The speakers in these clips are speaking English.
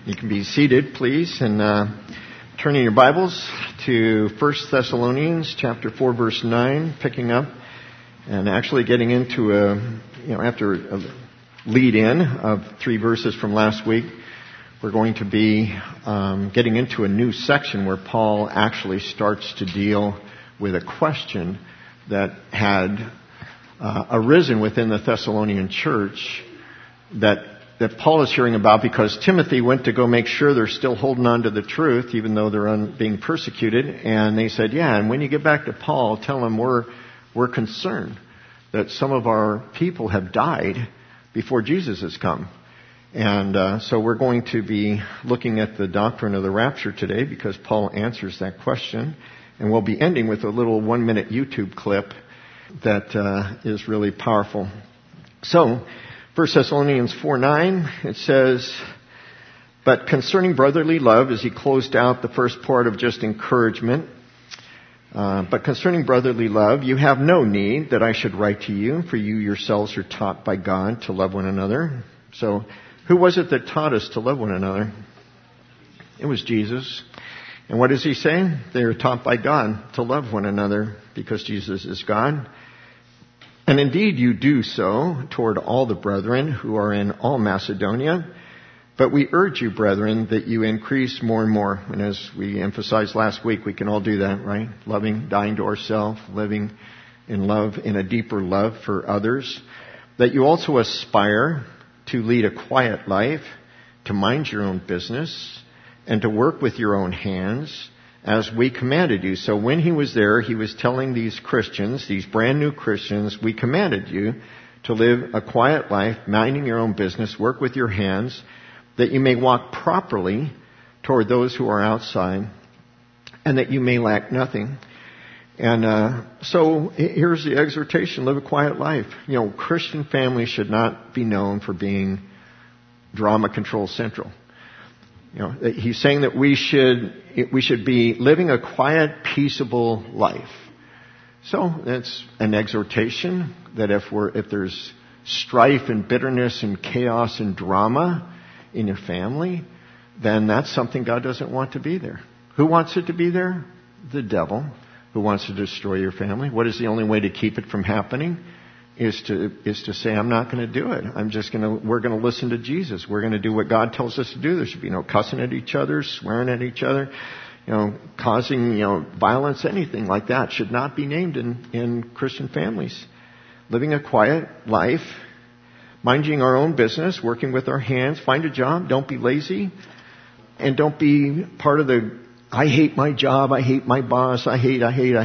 You can be seated, please, and turning your Bibles to 1 Thessalonians chapter 4, verse 9, picking up and actually getting into after a lead-in of 3 verses from last week, we're going to be getting into a new section where Paul actually starts to deal with a question that had arisen within the Thessalonian church that Paul is hearing about because Timothy went to go make sure they're still holding on to the truth even though they're being persecuted. And they said, yeah, and when you get back to Paul, tell him we're concerned that some of our people have died before Jesus has come. And so we're going to be looking at the doctrine of the rapture today because Paul answers that question. And we'll be ending with a little 1-minute YouTube clip that is really powerful. So, 1 Thessalonians 4:9, it says, but concerning brotherly love, as he closed out the first part of just encouragement, but concerning brotherly love, you have no need that I should write to you, for you yourselves are taught by God to love one another. So, who was it that taught us to love one another? It was Jesus. And what does he say? They are taught by God to love one another because Jesus is God. And indeed you do so toward all the brethren who are in all Macedonia. But we urge you, brethren, that you increase more and more. And as we emphasized last week, we can all do that, right? Loving, dying to ourselves, living in love, in a deeper love for others. That you also aspire to lead a quiet life, to mind your own business, and to work with your own hands, as we commanded you. So when he was there, he was telling these Christians, these brand new Christians, we commanded you to live a quiet life, minding your own business, work with your hands, that you may walk properly toward those who are outside, and that you may lack nothing. And so here's the exhortation, live a quiet life. You know, Christian families should not be known for being drama control central. You know, he's saying that we should be living a quiet, peaceable life. So it's an exhortation that if there's strife and bitterness and chaos and drama in your family, then that's something God doesn't want to be there. Who wants it to be there? The devil, who wants to destroy your family. What is the only way to keep it from happening? Is to say, I'm not going to do it. We're going to listen to Jesus. We're going to do what God tells us to do. There should be no cussing at each other, swearing at each other, causing, violence, anything like that should not be named in Christian families. Living a quiet life, minding our own business, working with our hands, find a job, don't be lazy, and don't be part of the, I hate my job, I hate my boss, I hate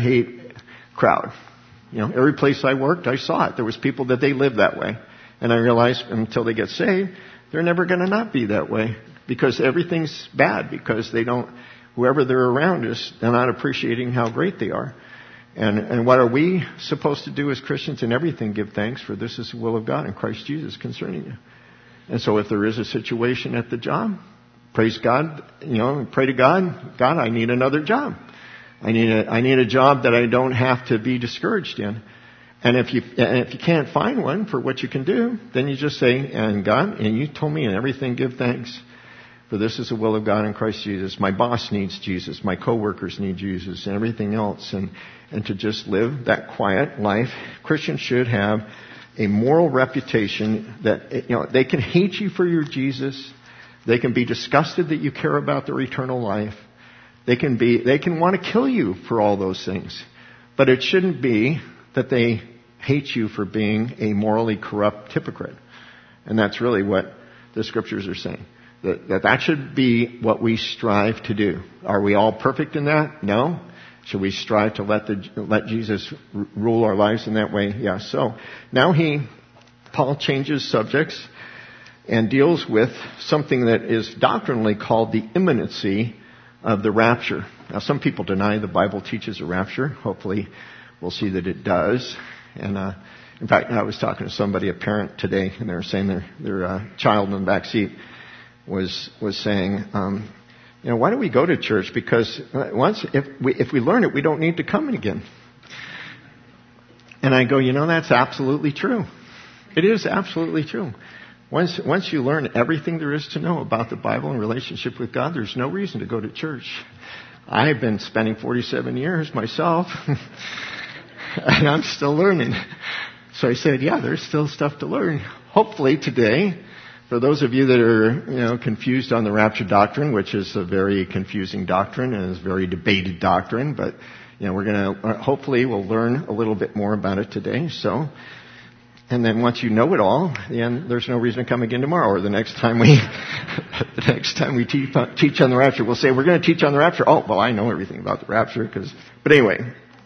crowd. Every place I worked, I saw it. There was people that they lived that way. And I realized until they get saved, they're never going to not be that way. Because everything's bad. Because whoever they're around they're not appreciating how great they are. And what are we supposed to do as Christians? In everything, give thanks, for this is the will of God in Christ Jesus concerning you. And so if there is a situation at the job, praise God, pray to God, God, I need another job. I need a job that I don't have to be discouraged in. And if you can't find one for what you can do, then you just say, and God, and you told me in everything give thanks, for this is the will of God in Christ Jesus. My boss needs Jesus. My coworkers need Jesus and everything else. And to just live that quiet life. Christians should have a moral reputation that, they can hate you for your Jesus. They can be disgusted that you care about their eternal life. They can want to kill you for all those things. But it shouldn't be that they hate you for being a morally corrupt hypocrite. And that's really what the scriptures are saying. That should be what we strive to do. Are we all perfect in that? No. Should we strive to let Jesus rule our lives in that way? Yeah. So now Paul changes subjects and deals with something that is doctrinally called the imminency of the rapture. Now, some people deny the Bible teaches a rapture. Hopefully, we'll see that it does. And in fact, I was talking to somebody, a parent today, and they were saying their child in the back seat was saying, why do we go to church? Because if we learn it, we don't need to come again. And I go, that's absolutely true. It is absolutely true. Once you learn everything there is to know about the Bible and relationship with God, there's no reason to go to church. I've been spending 47 years myself, and I'm still learning. So I said, yeah, there's still stuff to learn. Hopefully today, for those of you that are, confused on the rapture doctrine, which is a very confusing doctrine and is a very debated doctrine, but, hopefully we'll learn a little bit more about it today. So, and then once you know it all, then there's no reason to come again tomorrow or the next time we teach on the rapture. We'll say, we're going to teach on the rapture. Oh, well, I know everything about the rapture but anyway.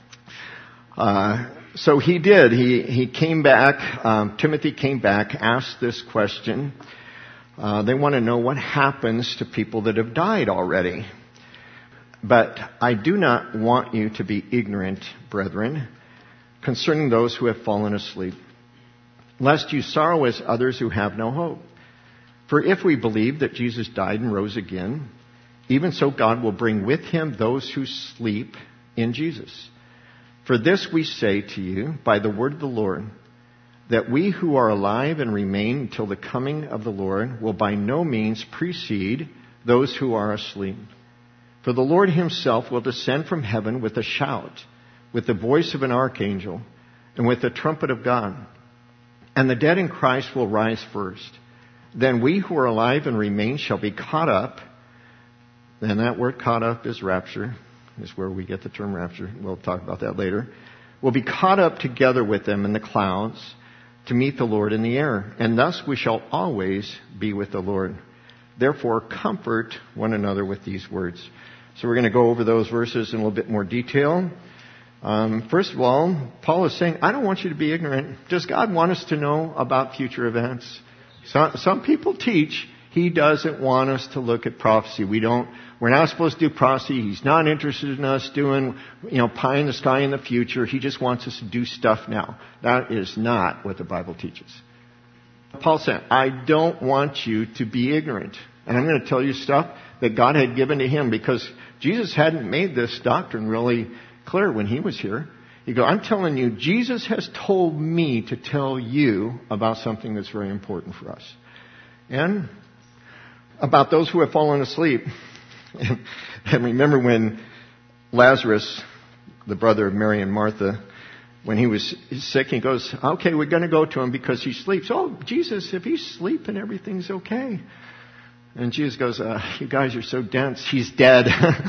So he did. He came back. Timothy came back, asked this question. They want to know what happens to people that have died already. But I do not want you to be ignorant, brethren, concerning those who have fallen asleep, lest you sorrow as others who have no hope. For if we believe that Jesus died and rose again, even so God will bring with him those who sleep in Jesus. For this we say to you by the word of the Lord, that we who are alive and remain until the coming of the Lord will by no means precede those who are asleep. For the Lord himself will descend from heaven with a shout, with the voice of an archangel, and with the trumpet of God. And the dead in Christ will rise first. Then we who are alive and remain shall be caught up. And that word caught up is rapture, is where we get the term rapture. We'll talk about that later. We'll be caught up together with them in the clouds to meet the Lord in the air. And thus we shall always be with the Lord. Therefore, comfort one another with these words. So we're going to go over those verses in a little bit more detail. First of all, Paul is saying, I don't want you to be ignorant. Does God want us to know about future events? Some people teach he doesn't want us to look at prophecy. We're not supposed to do prophecy. He's not interested in us doing, pie in the sky in the future. He just wants us to do stuff now. That is not what the Bible teaches. Paul said, I don't want you to be ignorant. And I'm going to tell you stuff that God had given to him because Jesus hadn't made this doctrine really clear when he was here. He goes, I'm telling you, Jesus has told me to tell you about something that's very important for us. And about those who have fallen asleep. And remember when Lazarus, the brother of Mary and Martha, when he was sick, he goes, okay, we're going to go to him because he sleeps. Oh, Jesus, if he's sleeping, everything's okay. And Jesus goes, you guys are so dense. He's dead.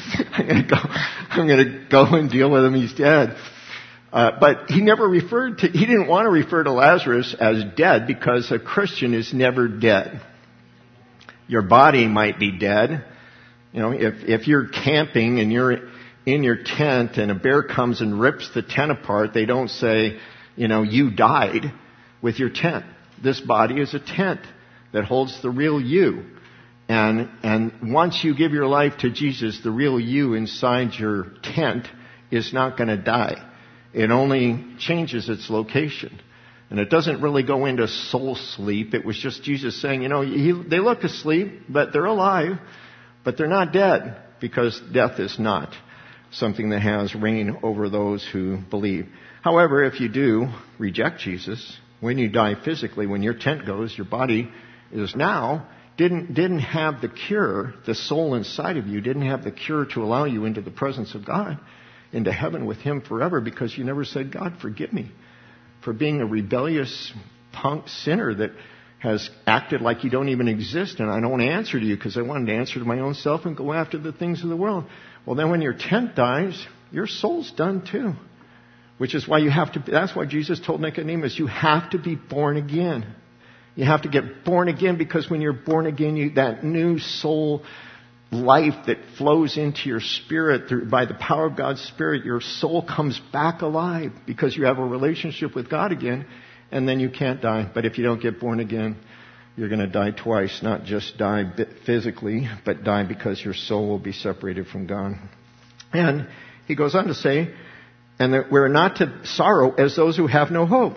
I'm going to go and deal with him. He's dead. But he didn't want to refer to Lazarus as dead because a Christian is never dead. Your body might be dead. If you're camping and you're in your tent and a bear comes and rips the tent apart, they don't say, you died with your tent. This body is a tent that holds the real you. And once you give your life to Jesus, the real you inside your tent is not going to die. It only changes its location. And it doesn't really go into soul sleep. It was just Jesus saying, they look asleep, but they're alive, but they're not dead, because death is not something that has reign over those who believe. However, if you do reject Jesus, when you die physically, when your tent goes, your body is now didn't have the cure, the soul inside of you didn't have the cure to allow you into the presence of God, into heaven with him forever, because you never said, God, forgive me for being a rebellious punk sinner that has acted like you don't even exist, and I don't want to answer to you because I wanted to answer to my own self and go after the things of the world. Well, then when your tent dies, your soul's done too. Which is why that's why Jesus told Nicodemus, you have to be born again. You have to get born again, because when you're born again, that new soul life that flows into your spirit by the power of God's Spirit, your soul comes back alive because you have a relationship with God again, and then you can't die. But if you don't get born again, you're going to die twice, not just die physically, but die because your soul will be separated from God. And he goes on to say, and that we're not to sorrow as those who have no hope,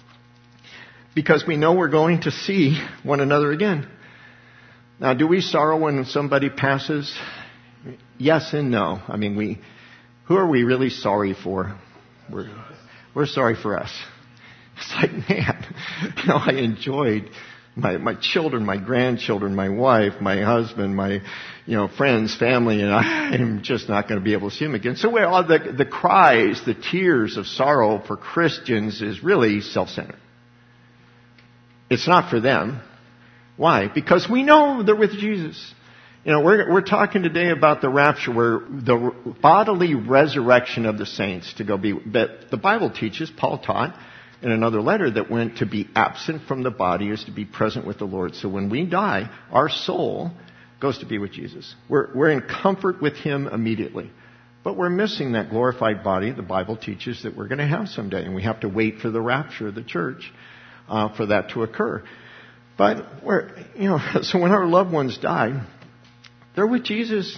because we know we're going to see one another again. Now, do we sorrow when somebody passes? Yes and no. I mean, who are we really sorry for? We're sorry for us. It's like, man, I enjoyed my children, my grandchildren, my wife, my husband, my, friends, family, and I'm just not going to be able to see them again. So the cries, the tears of sorrow for Christians is really self-centered. It's not for them. Why? Because we know they're with Jesus. We're talking today about the rapture, where the bodily resurrection of the saints to go be. But the Bible teaches, Paul taught in another letter, that when to be absent from the body is to be present with the Lord. So when we die, our soul goes to be with Jesus. We're in comfort with Him immediately. But we're missing that glorified body the Bible teaches that we're going to have someday. And we have to wait for the rapture of the church for that to occur. But so when our loved ones die, they're with Jesus.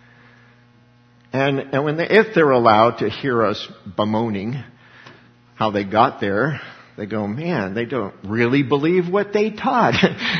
And if they're allowed to hear us bemoaning how they got there, they go, man, they don't really believe what they taught.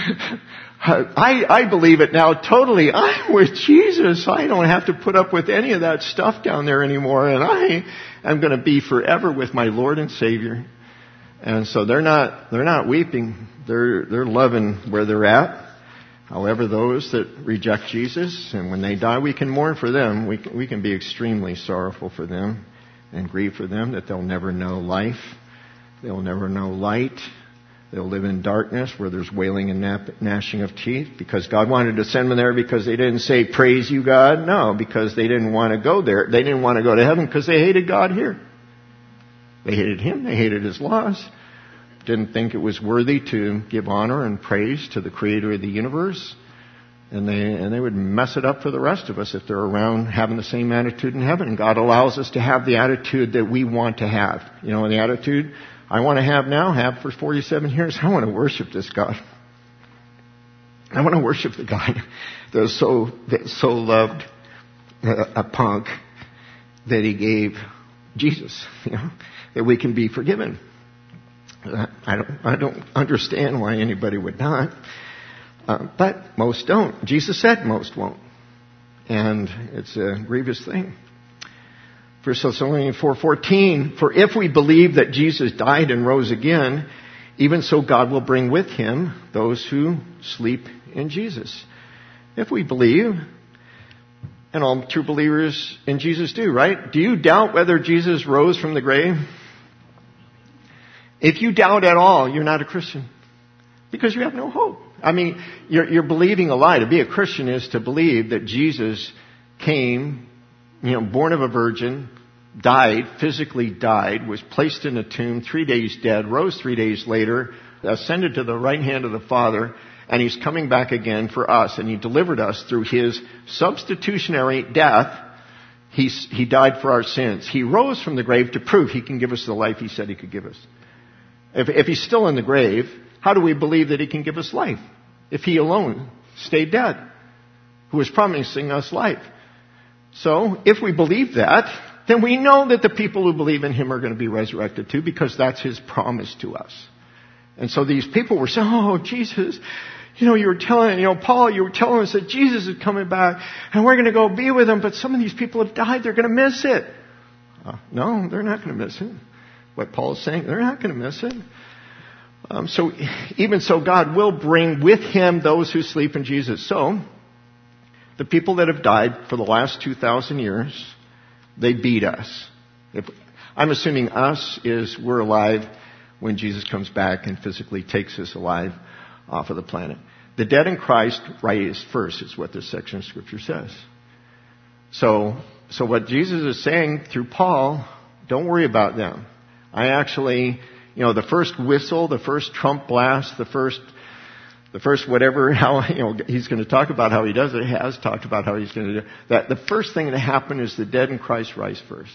I believe it now totally. I'm with Jesus. I don't have to put up with any of that stuff down there anymore. And I am going to be forever with my Lord and Savior. And so they're not weeping. They're loving where they're at. However, those that reject Jesus, and when they die, we can mourn for them. We can be extremely sorrowful for them and grieve for them that they'll never know life. They'll never know light. They'll live in darkness where there's wailing and gnashing of teeth, because God wanted to send them there because they didn't say, praise you, God. No, because they didn't want to go there. They didn't want to go to heaven because they hated God here. They hated Him. They hated His laws. Didn't think it was worthy to give honor and praise to the Creator of the universe. And they would mess it up for the rest of us if they're around having the same attitude in heaven. God allows us to have the attitude that we want to have. And the attitude I want to have for 47 years. I want to worship this God. I want to worship the guy that so loved a punk that He gave Jesus, that we can be forgiven. I don't understand why anybody would not. But most don't. Jesus said most won't. And it's a grievous thing. 1 Thessalonians 4:14, for if we believe that Jesus died and rose again, even so God will bring with Him those who sleep in Jesus. If we believe, and all true believers in Jesus do, right? Do you doubt whether Jesus rose from the grave? If you doubt at all, you're not a Christian. Because you have no hope. I mean, you're believing a lie. To be a Christian is to believe that Jesus came, born of a virgin, physically died, was placed in a tomb, 3 days dead, rose 3 days later, ascended to the right hand of the Father, and He's coming back again for us. And He delivered us through His substitutionary death. He died for our sins. He rose from the grave to prove He can give us the life He said He could give us. If He's still in the grave, how do we believe that He can give us life? If He alone stayed dead, who is promising us life. So, if we believe that, then we know that the people who believe in Him are going to be resurrected too, because that's His promise to us. And so these people were saying, oh, Jesus, you were telling, Paul, you were telling us that Jesus is coming back and we're going to go be with Him, but some of these people have died, they're going to miss it. No, they're not going to miss it. What Paul is saying, they're not going to miss it. So even so, God will bring with Him those who sleep in Jesus. So, the people that have died for the last 2,000 years, they beat us. I'm assuming us is we're alive when Jesus comes back and physically takes us alive off of the planet. The dead in Christ rise first, is what this section of Scripture says. So what Jesus is saying through Paul, don't worry about them. I actually, the first whistle, the first trump blast, the first whatever, he's going to talk about how He does it, has talked about how He's going to do that. The first thing to happen is the dead in Christ rise first.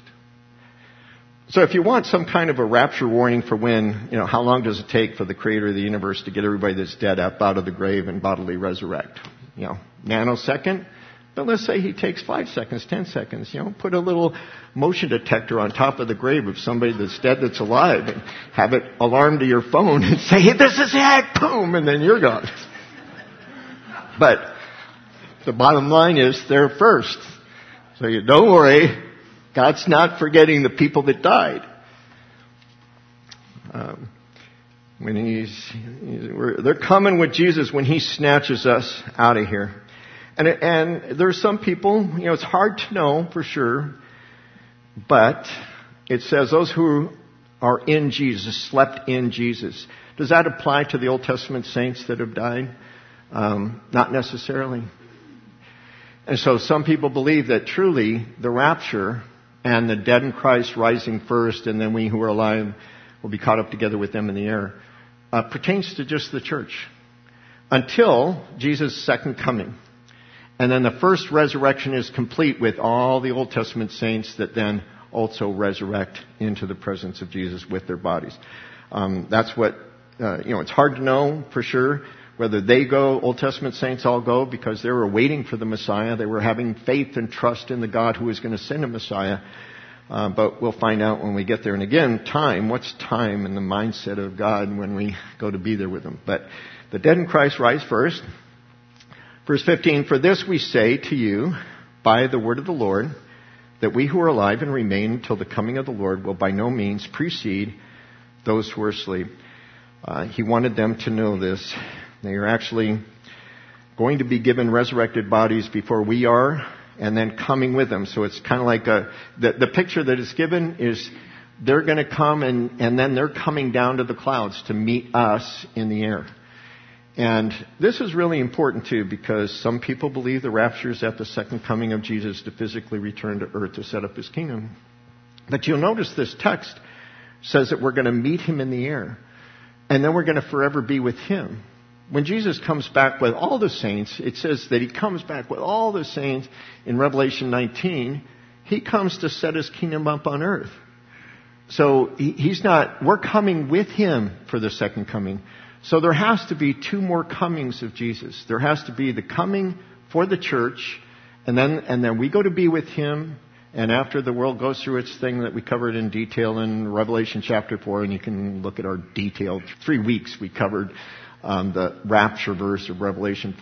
So if you want some kind of a rapture warning for when, how long does it take for the Creator of the universe to get everybody that's dead up out of the grave and bodily resurrect? Nanosecond? But let's say He takes 5 seconds, 10 seconds, put a little motion detector on top of the grave of somebody that's dead that's alive and have it alarm to your phone and say, hey, this is it, boom, and then you're gone. But the bottom line is they're first. So you don't worry, God's not forgetting the people that died. When they're coming with Jesus when He snatches us out of here. And there's some people, it's hard to know for sure, but it says those who are in Jesus, slept in Jesus. Does that apply to the Old Testament saints that have died? Not necessarily. And so some people believe that truly the rapture and the dead in Christ rising first, and then we who are alive will be caught up together with them in the air, pertains to just the church until Jesus' second coming. And then the first resurrection is complete with all the Old Testament saints that then also resurrect into the presence of Jesus with their bodies. That's what, it's hard to know for sure whether they go, Old Testament saints all go, because they were waiting for the Messiah. They were having faith and trust in the God who was going to send a Messiah. But we'll find out when we get there. And again, time, what's time in the mindset of God when we go to be there with Him? But the dead in Christ rise first. Verse 15, for this we say to you by the word of the Lord, that we who are alive and remain until the coming of the Lord will by no means precede those who are asleep. He wanted them to know this. They are actually going to be given resurrected bodies before we are, and then coming with them. So it's kind of like the picture that is given is they're going to come and then they're coming down to the clouds to meet us in the air. And this is really important too, because some people believe the rapture is at the second coming of Jesus to physically return to earth to set up His kingdom. But you'll notice this text says that we're going to meet Him in the air, and then we're going to forever be with Him. When Jesus comes back with all the saints, it says that He comes back with all the saints in Revelation 19. He comes to set His kingdom up on earth. So we're coming with Him for the second coming. So there has to be two more comings of Jesus. There has to be the coming for the church, and then we go to be with Him, and after the world goes through its thing that we covered in detail in Revelation chapter 4, and you can look at our detailed 3 weeks we covered the rapture verse of Revelation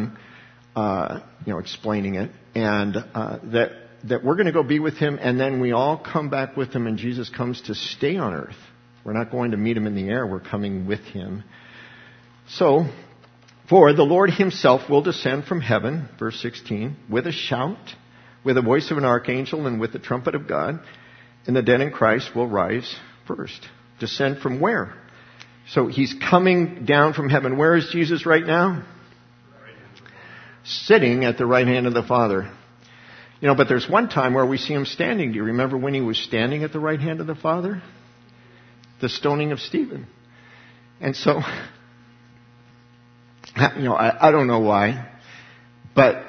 4:1, explaining it, and that we're going to go be with Him, and then we all come back with Him, and Jesus comes to stay on earth. We're not going to meet Him in the air. We're coming with Him. So, for the Lord Himself will descend from heaven, verse 16, with a shout, with the voice of an archangel, and with the trumpet of God, and the dead in Christ will rise first. Descend from where? So He's coming down from heaven. Where is Jesus right now? Sitting at the right hand of the Father. But there's one time where we see Him standing. Do you remember when He was standing at the right hand of the Father? The stoning of Stephen. And so, I don't know why, but,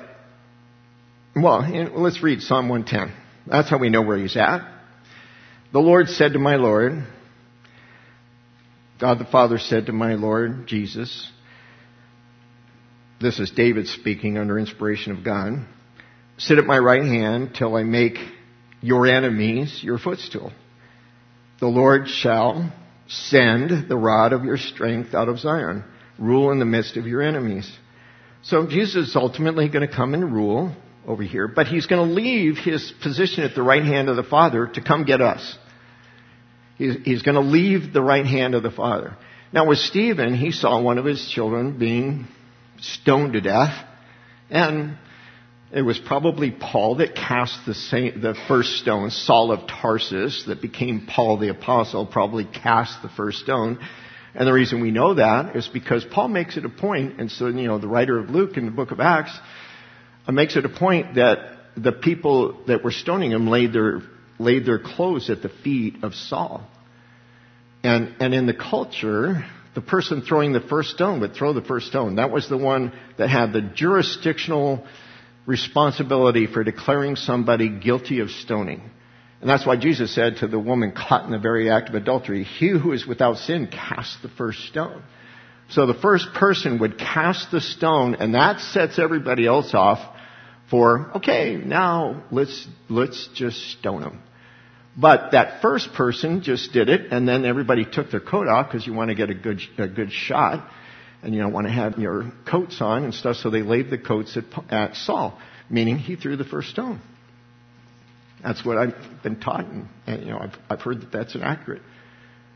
let's read Psalm 110. That's how we know where He's at. The Lord said to my Lord, God the Father said to my Lord Jesus, this is David speaking under inspiration of God, sit at my right hand till I make your enemies your footstool. The Lord shall send the rod of your strength out of Zion, rule in the midst of your enemies. So Jesus is ultimately going to come and rule over here, but He's going to leave His position at the right hand of the Father to come get us. He's going to leave the right hand of the Father. Now with Stephen, he saw one of his children being stoned to death, and it was probably Paul that cast the first stone. Saul of Tarsus, that became Paul the Apostle, probably cast the first stone. And the reason we know that is because Paul makes it a point, and so, the writer of Luke in the book of Acts makes it a point that the people that were stoning him laid their clothes at the feet of Saul. And in the culture, the person throwing the first stone would throw the first stone. That was the one that had the jurisdictional responsibility for declaring somebody guilty of stoning. And that's why Jesus said to the woman caught in the very act of adultery, he who is without sin cast the first stone. So the first person would cast the stone, and that sets everybody else off for, okay, now let's just stone him. But that first person just did it, and then everybody took their coat off because you want to get a good shot, and you don't want to have your coats on and stuff. So they laid the coats at Saul, meaning he threw the first stone. That's what I've been taught, and I've heard that that's inaccurate.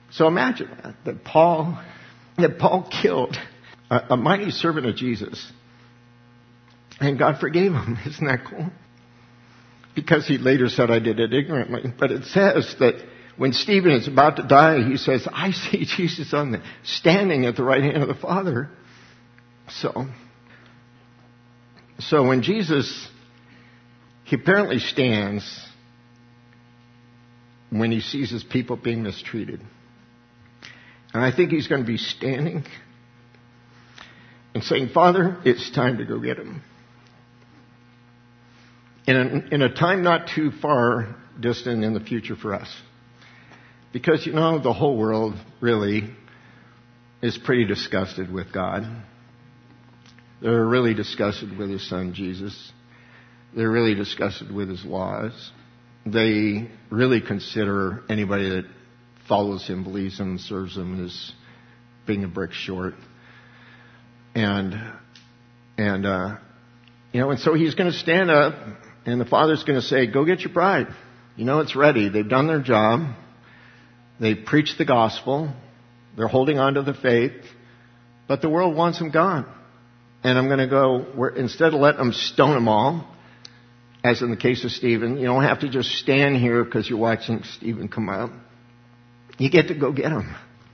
So imagine that Paul killed a mighty servant of Jesus. And God forgave him. Isn't that cool? Because he later said, I did it ignorantly. But it says that when Stephen is about to die, he says, I see Jesus standing at the right hand of the Father. So when Jesus, he apparently stands when he sees his people being mistreated. And I think he's going to be standing and saying, Father, it's time to go get him. In a time not too far distant in the future for us. Because, the whole world really is pretty disgusted with God. They're really disgusted with his son, Jesus. They're really disgusted with his laws. They really consider anybody that follows him, believes him, serves him as being a brick short. And so he's going to stand up, and the Father's going to say, go get your bride. It's ready. They've done their job. They've preached the gospel. They're holding on to the faith. But the world wants them gone. And I'm going to go, instead of letting them stone them all, as in the case of Stephen, you don't have to just stand here because you're watching Stephen come out. You get to go get him.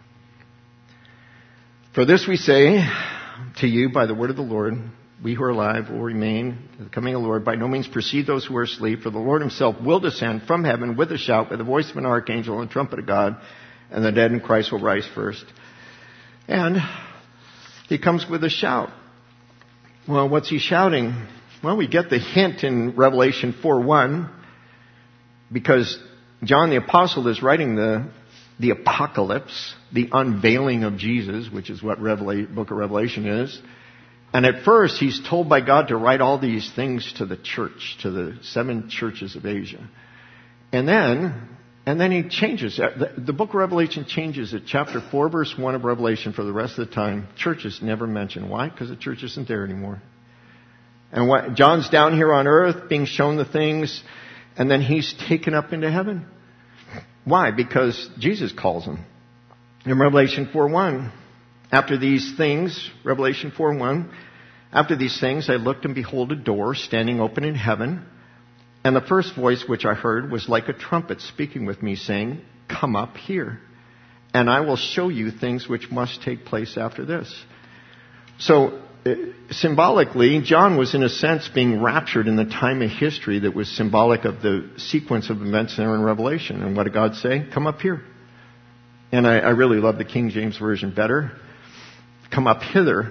For this we say to you by the word of the Lord, we who are alive will remain to the coming of the Lord. By no means precede those who are asleep, for the Lord himself will descend from heaven with a shout, with the voice of an archangel and the trumpet of God, and the dead in Christ will rise first. And he comes with a shout. Well, what's he shouting? Well, we get the hint in Revelation 4:1, because John the Apostle is writing the apocalypse, the unveiling of Jesus, which is what book of Revelation is. And at first, he's told by God to write all these things to the church, to the 7 churches of Asia. And then he changes. The book of Revelation changes at chapter 4, verse 1 of Revelation for the rest of the time. Church is never mentioned. Why? Because the church isn't there anymore. And John's down here on earth being shown the things, and then he's taken up into heaven. Why? Because Jesus calls him. In Revelation 4:1, after these things, Revelation 4:1, after these things I looked and behold a door standing open in heaven. And the first voice which I heard was like a trumpet speaking with me, saying, come up here, and I will show you things which must take place after this. So, symbolically, John was in a sense being raptured in the time of history that was symbolic of the sequence of events there in Revelation. And what did God say? Come up here. And I really love the King James Version better. Come up hither.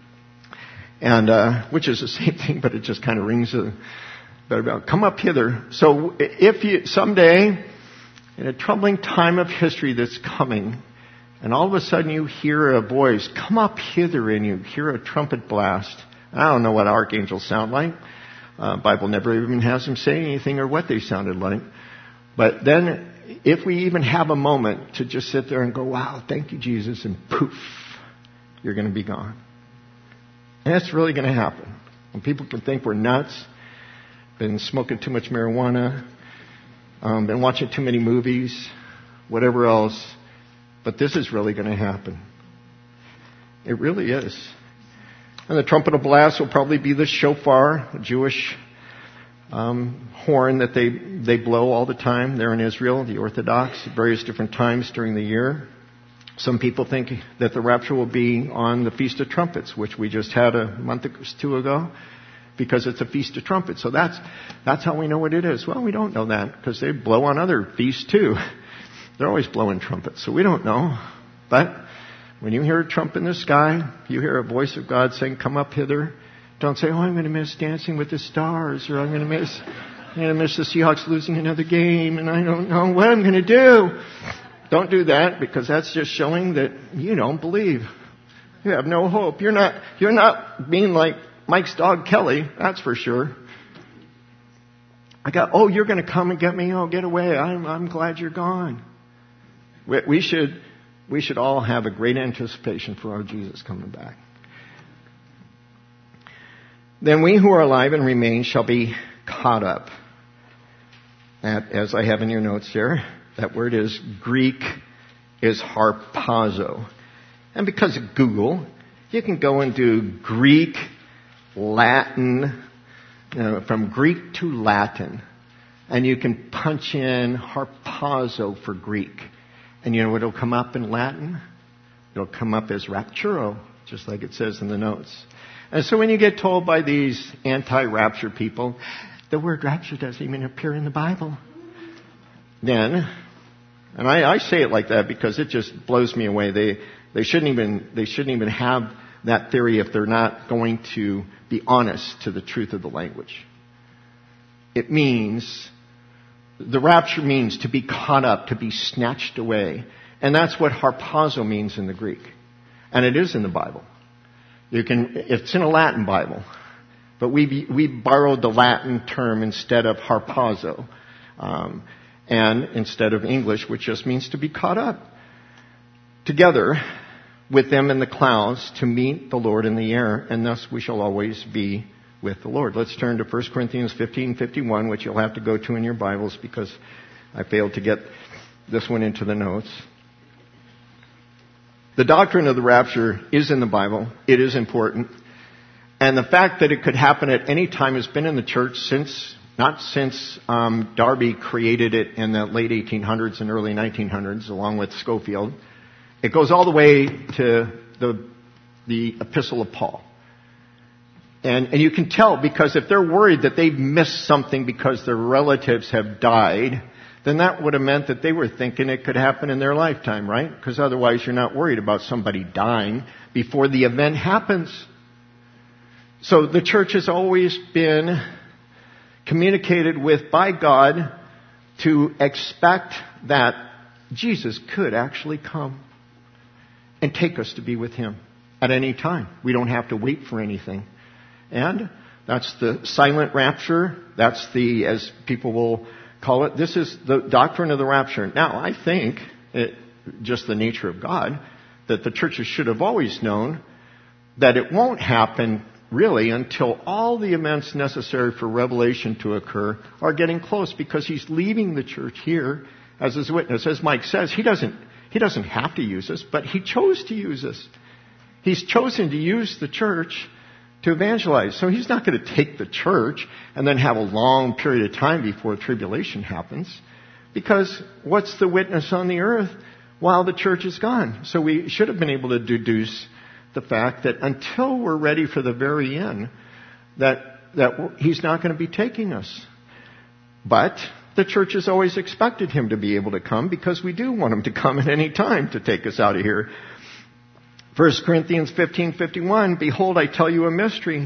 And, which is the same thing, but it just kind of rings a better bell. Come up hither. So if you, someday, in a troubling time of history that's coming, and all of a sudden you hear a voice, come up hither, and you hear a trumpet blast. I don't know what archangels sound like. Bible never even has them say anything or what they sounded like. But then, if we even have a moment to just sit there and go, wow, thank you, Jesus, and poof, you're going to be gone. And that's really going to happen. When people can think we're nuts, been smoking too much marijuana, been watching too many movies, whatever else. But this is really going to happen. It really is. And the trumpet of blast will probably be the shofar, a Jewish horn that they blow all the time there in Israel, the Orthodox, at various different times during the year. Some people think that the rapture will be on the Feast of Trumpets, which we just had a month or two ago, because it's a Feast of Trumpets. So that's how we know what it is. Well, we don't know that, because they blow on other feasts too. They're always blowing trumpets, so we don't know. But when you hear a trump in the sky, you hear a voice of God saying, come up hither. Don't say, oh, I'm going to miss Dancing with the Stars, or I'm going to miss the Seahawks losing another game, and I don't know what I'm going to do. Don't do that, because that's just showing that you don't believe. You have no hope. You're not being like Mike's dog Kelly, that's for sure. You're going to come and get me? Oh, get away. I'm glad you're gone. We should all have a great anticipation for our Jesus coming back. Then we who are alive and remain shall be caught up. As I have in your notes there, that word is Greek is harpazo. And because of Google, you can go and do Greek, Latin, from Greek to Latin. And you can punch in harpazo for Greek. And you know what will come up in Latin? It'll come up as rapturo, just like it says in the notes. And so when you get told by these anti-rapture people, the word rapture doesn't even appear in the Bible, then, and I say it like that because it just blows me away. They shouldn't even have that theory if they're not going to be honest to the truth of the language. It means, the rapture means to be caught up, to be snatched away. And that's what harpazo means in the Greek. And it is in the Bible. It's in a Latin Bible. But we borrowed the Latin term instead of harpazo. And instead of English, which just means to be caught up. Together with them in the clouds to meet the Lord in the air. And thus we shall always be with the Lord. Let's turn to 1 Corinthians 15:51, which you'll have to go to in your Bibles because I failed to get this one into the notes. The doctrine of the rapture is in the Bible. It is important. And the fact that it could happen at any time has been in the church not since Darby created it in the late 1800s and early 1900s, along with Schofield. It goes all the way to the Epistle of Paul. And you can tell because if they're worried that they've missed something because their relatives have died, then that would have meant that they were thinking it could happen in their lifetime, right? Because otherwise you're not worried about somebody dying before the event happens. So the church has always been communicated with by God to expect that Jesus could actually come and take us to be with Him at any time. We don't have to wait for anything. And that's the silent rapture. That's as people will call it. This is the doctrine of the rapture. Now, I think, just the nature of God, that the churches should have always known that it won't happen really until all the events necessary for revelation to occur are getting close, because He's leaving the church here as His witness. As Mike says, He doesn't have to use us, but He chose to use us. He's chosen to use the church to evangelize. So He's not going to take the church and then have a long period of time before tribulation happens. Because what's the witness on the earth while the church is gone? So we should have been able to deduce the fact that until we're ready for the very end, that He's not going to be taking us. But the church has always expected Him to be able to come, because we do want Him to come at any time to take us out of here. 1 Corinthians 15:51, behold, I tell you a mystery.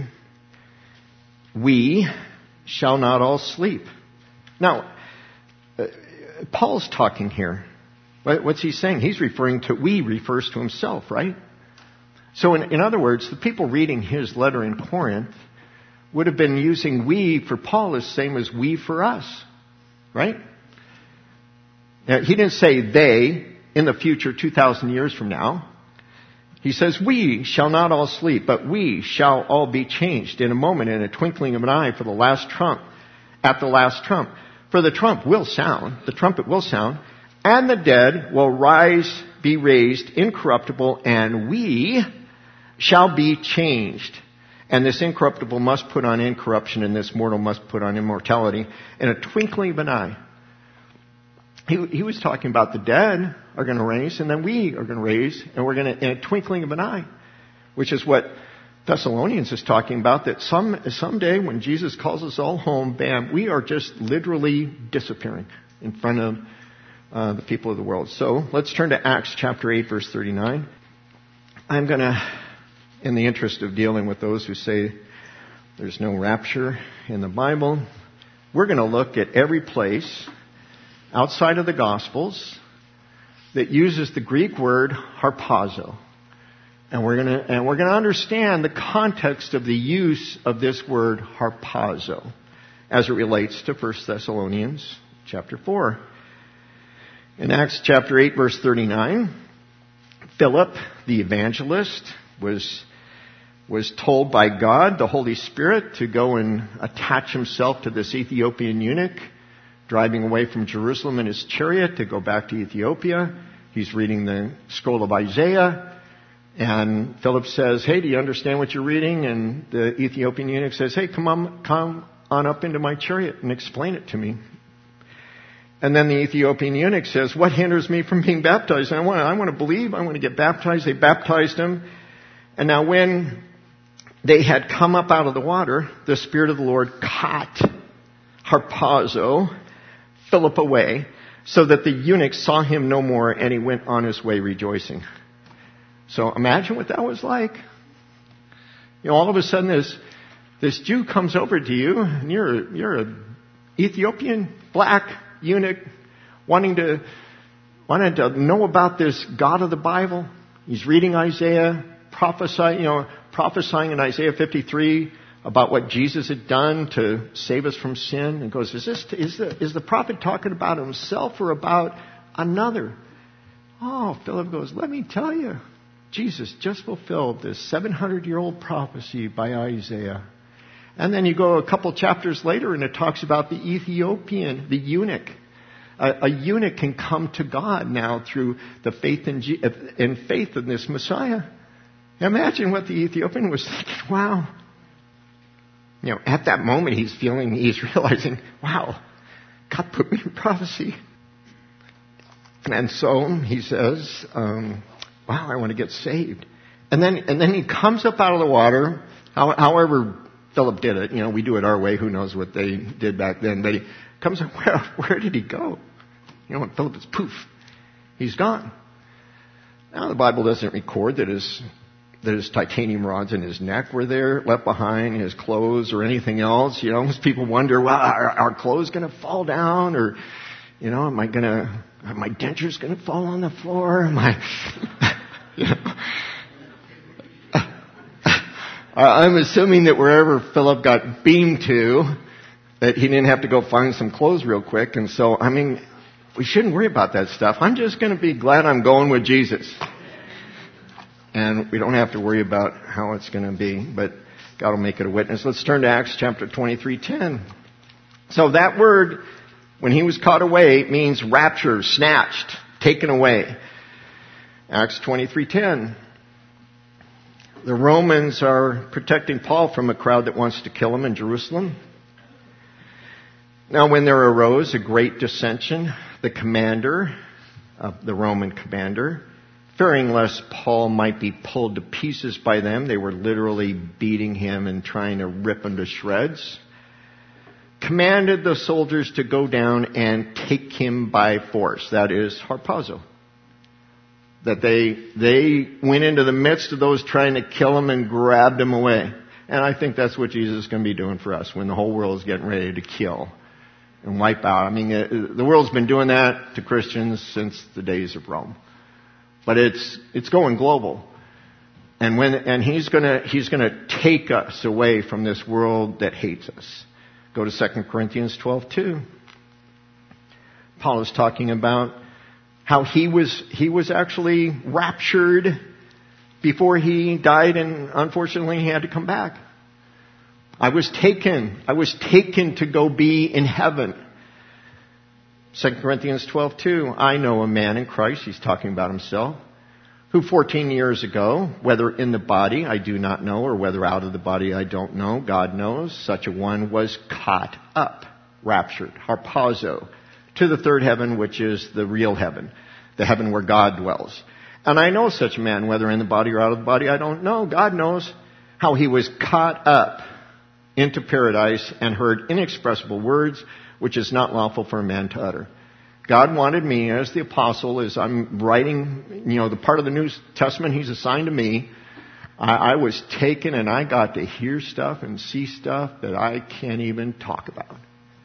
We shall not all sleep. Now, Paul's talking here. What's he saying? He's referring to, we refers to himself, right? So in other words, the people reading his letter in Corinth would have been using we for Paul as same as we for us, right? Now, he didn't say they in the future 2,000 years from now. He says, we shall not all sleep, but we shall all be changed in a moment, in a twinkling of an eye, at the last trump. For the trumpet will sound, and the dead will be raised incorruptible, and we shall be changed. And this incorruptible must put on incorruption, and this mortal must put on immortality in a twinkling of an eye. He was talking about the dead are going to raise, and then we are going to raise, and we're going to, in a twinkling of an eye, which is what Thessalonians is talking about, that someday when Jesus calls us all home, bam, we are just literally disappearing in front of the people of the world. So let's turn to Acts chapter 8, verse 39. I'm going to, in the interest of dealing with those who say there's no rapture in the Bible, we're going to look at every place outside of the Gospels that uses the Greek word harpazo. And we're going to understand the context of the use of this word harpazo as it relates to 1 Thessalonians chapter 4. In Acts chapter 8, verse 39, Philip, the evangelist, was told by God, the Holy Spirit, to go and attach himself to this Ethiopian eunuch driving away from Jerusalem in his chariot to go back to Ethiopia. He's reading the scroll of Isaiah. And Philip says, hey, do you understand what you're reading? And the Ethiopian eunuch says, hey, come on up into my chariot and explain it to me. And then the Ethiopian eunuch says, what hinders me from being baptized? And I want to believe. I want to get baptized. They baptized him. And now when they had come up out of the water, the Spirit of the Lord caught harpazo Philip away, so that the eunuch saw him no more, and he went on his way rejoicing. So imagine what that was like. All of a sudden this Jew comes over to you, and you're an Ethiopian black eunuch wanting to know about this God of the Bible. He's reading Isaiah, prophesying in Isaiah 53 about what Jesus had done to save us from sin, and goes, is the prophet talking about himself or about another? Oh, Philip goes, let me tell you, Jesus just fulfilled this 700-year-old prophecy by Isaiah. And then you go a couple chapters later and it talks about the Ethiopian, the eunuch. A eunuch can come to God now through the faith in this Messiah. Imagine what the Ethiopian was thinking. Wow. At that moment he's realizing, wow, God put me in prophecy. And so he says, wow, I want to get saved. And then he comes up out of the water, however Philip did it. We do it our way. Who knows what they did back then. But he comes up, where did he go? And Philip is poof. He's gone. Now the Bible doesn't record that his titanium rods in his neck were there, left behind, his clothes or anything else. Most people wonder, well, are our clothes going to fall down? Or, are my dentures going to fall on the floor? I'm assuming that wherever Philip got beamed to, that he didn't have to go find some clothes real quick. And so, we shouldn't worry about that stuff. I'm just going to be glad I'm going with Jesus. And we don't have to worry about how it's going to be, but God will make it a witness. Let's turn to Acts chapter 23:10. So that word, when he was caught away, means rapture, snatched, taken away. Acts 23:10. The Romans are protecting Paul from a crowd that wants to kill him in Jerusalem. Now when there arose a great dissension, the commander, the Roman commander, fearing lest Paul might be pulled to pieces by them, they were literally beating him and trying to rip him to shreds, commanded the soldiers to go down and take him by force. That is harpazo. That they went into the midst of those trying to kill him and grabbed him away. And I think that's what Jesus is going to be doing for us when the whole world is getting ready to kill and wipe out. The world's been doing that to Christians since the days of Rome. But it's going global. And he's gonna take us away from this world that hates us. Go to 2 Corinthians 12:2. Paul is talking about how he was actually raptured before he died, and unfortunately he had to come back. I was taken to go be in heaven. 2 Corinthians 12:2. I know a man in Christ, he's talking about himself, who 14 years ago, whether in the body I do not know, or whether out of the body I don't know, God knows, such a one was caught up, raptured, harpazo, to the third heaven, which is the real heaven, the heaven where God dwells. And I know such a man, whether in the body or out of the body, I don't know. God knows how he was caught up into paradise and heard inexpressible words, which is not lawful for a man to utter. God wanted me as the apostle, as I'm writing, the part of the New Testament he's assigned to me. I was taken and I got to hear stuff and see stuff that I can't even talk about.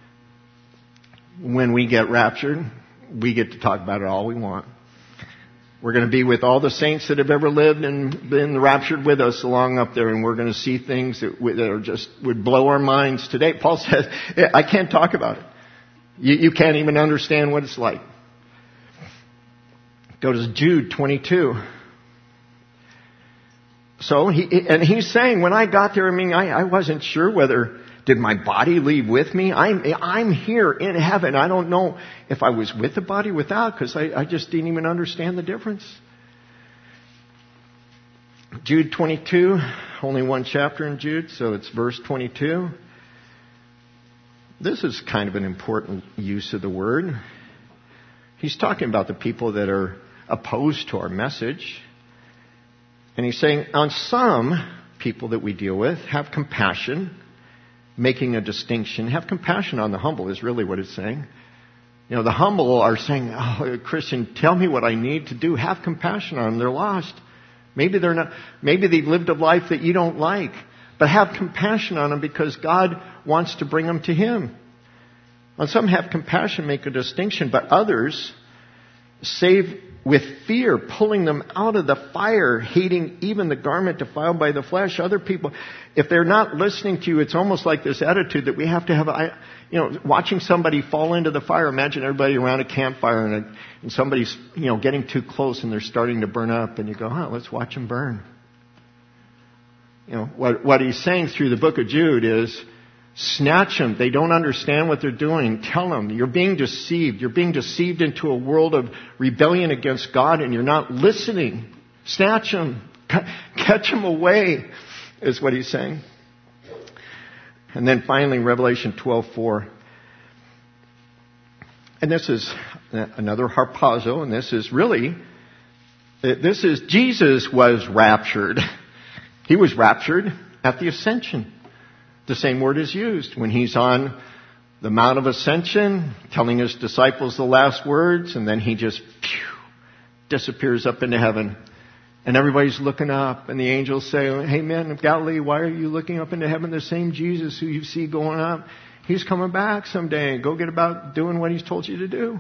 When we get raptured, we get to talk about it all we want. We're going to be with all the saints that have ever lived and been raptured with us along up there, and we're going to see things that are just would blow our minds today. Paul says, I can't talk about it. You can't even understand what it's like. Go to Jude 22. So he's saying, when I got there, I wasn't sure whether did my body leave with me? I'm here in heaven. I don't know if I was with the body, without, because I just didn't even understand the difference. Jude 22, only one chapter in Jude, so it's verse 22. This is kind of an important use of the word. He's talking about the people that are opposed to our message. And he's saying, on some people that we deal with, have compassion, making a distinction. Have compassion on the humble is really what it's saying. You know, the humble are saying, oh, Christian, tell me what I need to do. Have compassion on them. They're lost. Maybe they're not, maybe they've lived a life that you don't like. But have compassion on them because God wants to bring them to Him. On some have compassion, make a distinction, but others save with fear, pulling them out of the fire, hating even the garment defiled by the flesh. Other people, if they're not listening to you, it's almost like this attitude that we have to have, watching somebody fall into the fire. Imagine everybody around a campfire and somebody's, getting too close and they're starting to burn up, and you go, let's watch them burn. What he's saying through the book of Jude is, snatch them. They don't understand what they're doing. Tell them, you're being deceived. You're being deceived into a world of rebellion against God, and you're not listening. Snatch them. Catch them away, is what he's saying. And then finally, Revelation 12:4. And this is another harpazo, and this is Jesus was raptured. He was raptured at the ascension. The same word is used when he's on the Mount of Ascension, telling his disciples the last words, and then he just disappears up into heaven. And everybody's looking up, and the angels say, hey men of Galilee, why are you looking up into heaven? The same Jesus who you see going up, he's coming back someday. Go get about doing what he's told you to do.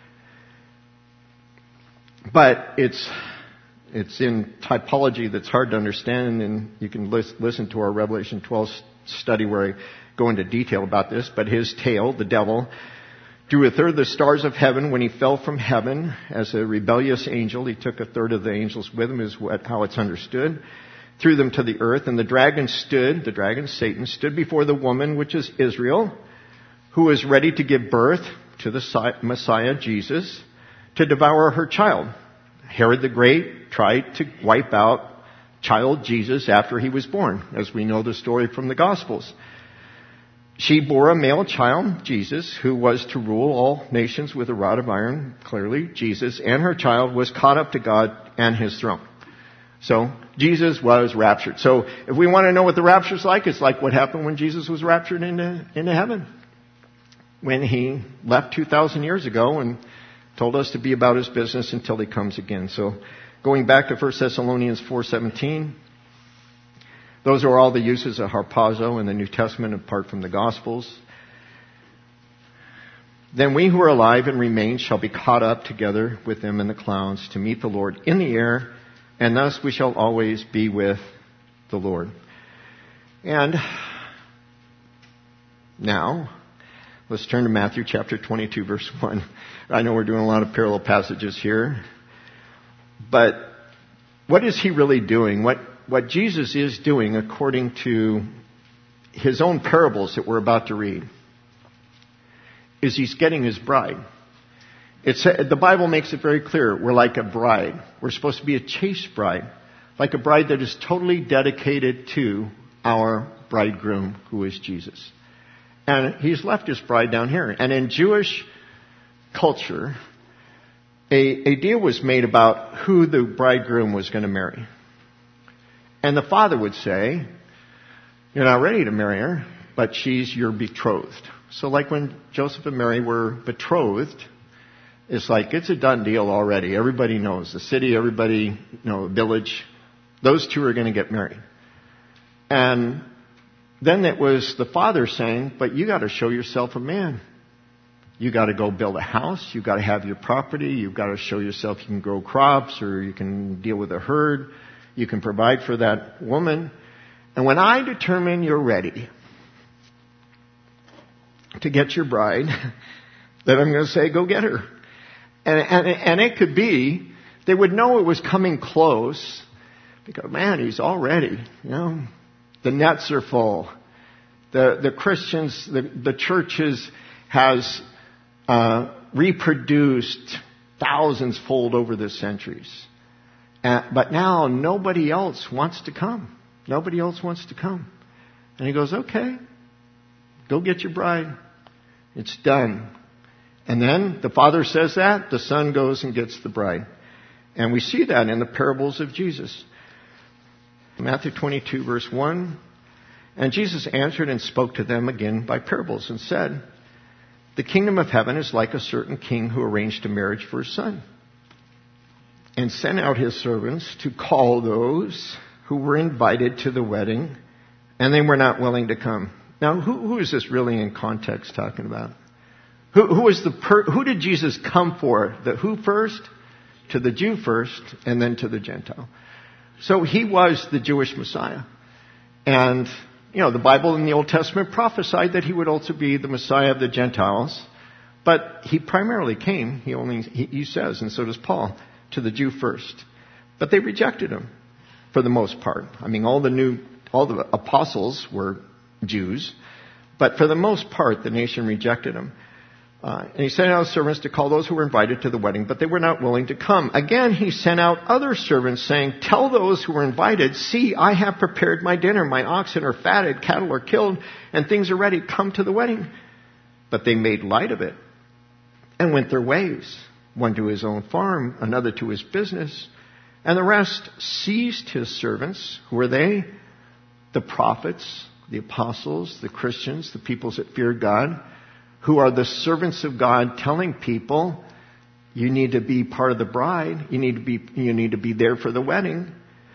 But it's in typology that's hard to understand, and you can listen to our Revelation 12 study where I go into detail about this. But his tail, the devil, drew a third of the stars of heaven when he fell from heaven as a rebellious angel. He took a third of the angels with him, is how it's understood. Threw them to the earth, and the dragon, Satan, stood before the woman, which is Israel, who was ready to give birth to the Messiah, Jesus, to devour her child. Herod the Great tried to wipe out child Jesus after he was born, as we know the story from the Gospels. She bore a male child, Jesus, who was to rule all nations with a rod of iron, clearly, Jesus, and her child was caught up to God and his throne. So, Jesus was raptured. So, if we want to know what the rapture's like, it's like what happened when Jesus was raptured into heaven. When he left 2,000 years ago and told us to be about his business until he comes again. So, going back to 1 Thessalonians 4:17, those are all the uses of harpazo in the New Testament apart from the Gospels. Then we who are alive and remain shall be caught up together with them in the clouds to meet the Lord in the air, and thus we shall always be with the Lord. And now, let's turn to Matthew chapter 22, verse 1. I know we're doing a lot of parallel passages here. But what is he really doing? What Jesus is doing according to his own parables that we're about to read is he's getting his bride. The Bible makes it very clear. We're like a bride. We're supposed to be a chaste bride. Like a bride that is totally dedicated to our bridegroom, who is Jesus. And he's left his bride down here. And in Jewish culture, a deal was made about who the bridegroom was going to marry. And the father would say, you're not ready to marry her, but she's your betrothed. So like when Joseph and Mary were betrothed, it's like it's a done deal already. Everybody knows. The city, everybody, the village. Those two are going to get married. And then it was the father saying, but you got to show yourself a man. You got to go build a house. You got to have your property. You've got to show yourself you can grow crops, or you can deal with a herd. You can provide for that woman. And when I determine you're ready to get your bride, then I'm going to say, go get her. And it could be, they would know it was coming close because, man, he's all ready. The nets are full. The Christians, the churches has reproduced thousands fold over the centuries. But now nobody else wants to come. Nobody else wants to come. And he goes, okay, go get your bride. It's done. And then the Father says that, the Son goes and gets the bride. And we see that in the parables of Jesus. Matthew 22, verse 1. And Jesus answered and spoke to them again by parables and said, the kingdom of heaven is like a certain king who arranged a marriage for his son and sent out his servants to call those who were invited to the wedding, and they were not willing to come. Now, who is this really in context talking about? Who did Jesus come for? The who first? To the Jew first, and then to the Gentile. So he was the Jewish Messiah. And, the Bible in the Old Testament prophesied that he would also be the Messiah of the Gentiles. But he primarily came, he says, and so does Paul, to the Jew first. But they rejected him for the most part. I mean, all the apostles were Jews. But for the most part, the nation rejected him. And he sent out servants to call those who were invited to the wedding, but they were not willing to come. Again, he sent out other servants saying, tell those who were invited, see, I have prepared my dinner. My oxen are fatted, cattle are killed, and things are ready. Come to the wedding. But they made light of it and went their ways, one to his own farm, another to his business. And the rest seized his servants. Who were they? The prophets, the apostles, the Christians, the peoples that feared God, who are the servants of God, telling people, you need to be part of the bride. You need to be there for the wedding.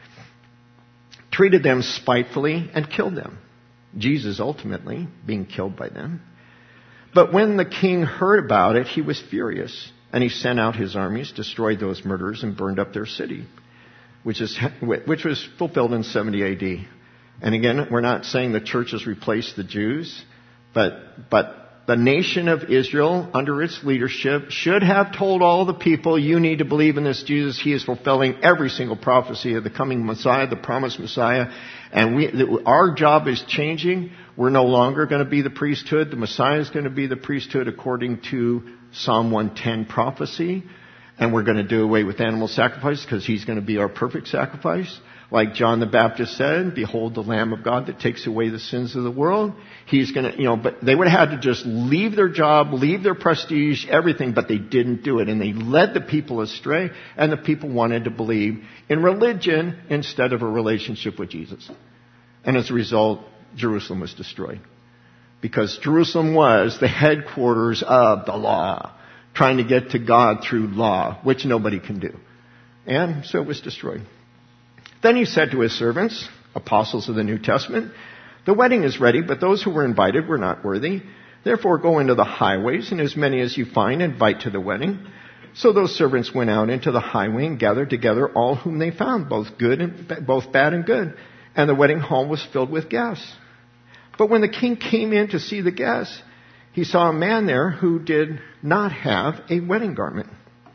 Treated them spitefully and killed them. Jesus ultimately being killed by them. But when the king heard about it, he was furious. And he sent out his armies, destroyed those murderers, and burned up their city, which was fulfilled in 70 AD. And again, we're not saying the church has replaced the Jews, but the nation of Israel, under its leadership, should have told all the people, you need to believe in this Jesus. He is fulfilling every single prophecy of the coming Messiah, the promised Messiah. And our job is changing. We're no longer going to be the priesthood. The Messiah is going to be the priesthood according to Psalm 110 prophecy. And we're going to do away with animal sacrifice because he's going to be our perfect sacrifice. Like John the Baptist said, behold the Lamb of God that takes away the sins of the world. He's going to, but they would have had to just leave their job, leave their prestige, everything, but they didn't do it. And they led the people astray, and the people wanted to believe in religion instead of a relationship with Jesus. And as a result, Jerusalem was destroyed. Because Jerusalem was the headquarters of the law, trying to get to God through law, which nobody can do. And so it was destroyed. Then he said to his servants, apostles of the New Testament, the wedding is ready, but those who were invited were not worthy. Therefore go into the highways, and as many as you find, invite to the wedding. So those servants went out into the highway and gathered together all whom they found, both bad and good. And the wedding hall was filled with guests. But when the king came in to see the guests, he saw a man there who did not have a wedding garment.